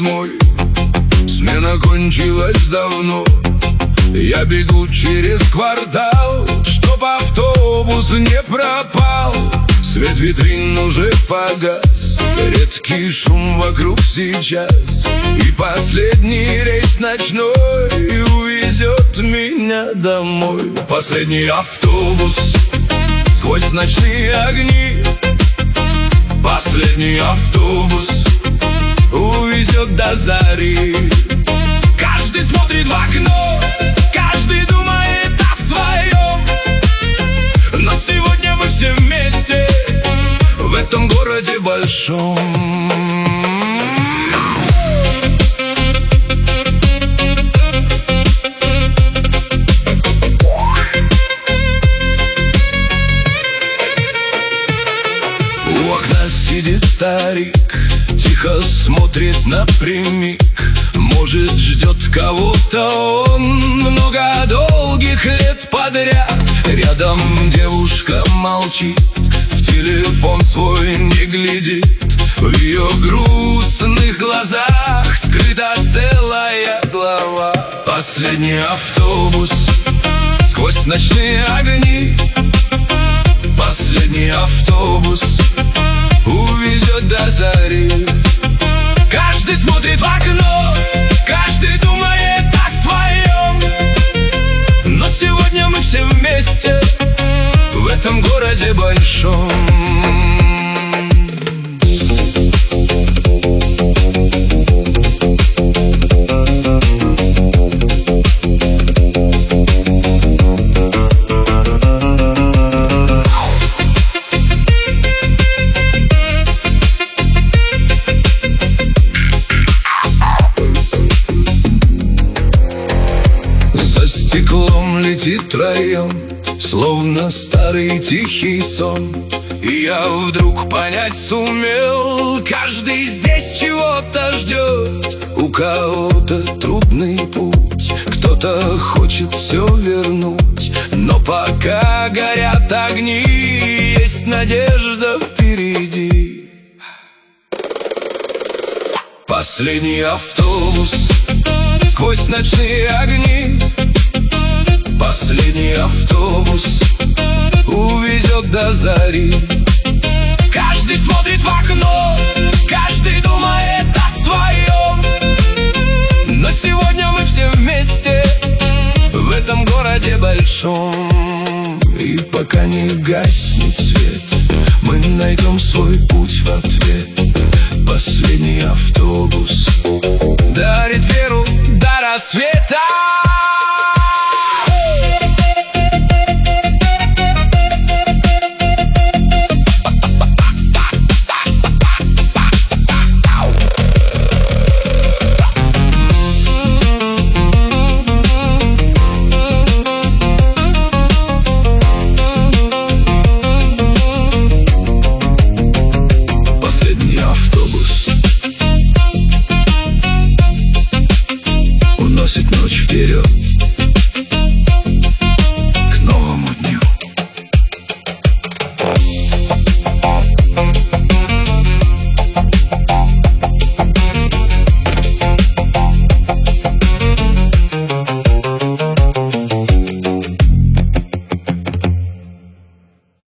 мой. Смена кончилась давно. Я бегу через квартал, чтоб автобус не пропал. Свет витрин уже погас, редкий шум вокруг сейчас. И последний рейс ночной увезет меня домой. Последний автобус сквозь ночные огни. Последний автобус увезет до зари. Каждый смотрит в окно, каждый думает о своем. Но сегодня мы все вместе в этом городе большом. У окна сидит старик, тихо смотрит напрямик. Может, ждет кого-то он много долгих лет подряд. Рядом девушка молчит, в телефон свой не глядит. В ее грустных глазах скрыта целая глава. Последний автобус сквозь ночные огни. Последний автобус увезет до зари. Каждый смотрит в окно, каждый думает о своем. Но сегодня мы все вместе в этом городе большом. Стеклом летит район, словно старый тихий сон. И я вдруг понять сумел, каждый здесь чего-то ждет. У кого-то трудный путь, кто-то хочет все вернуть. Но пока горят огни, есть надежда впереди. Последний автобус сквозь ночные огни. Последний автобус увезет до зари. Каждый смотрит в окно, каждый думает о своем. Но сегодня мы все вместе в этом городе большом. И пока не гаснет свет, мы найдем свой путь в ответ. Последний автобус дарит веру до рассвета. Уносит ночь вперед.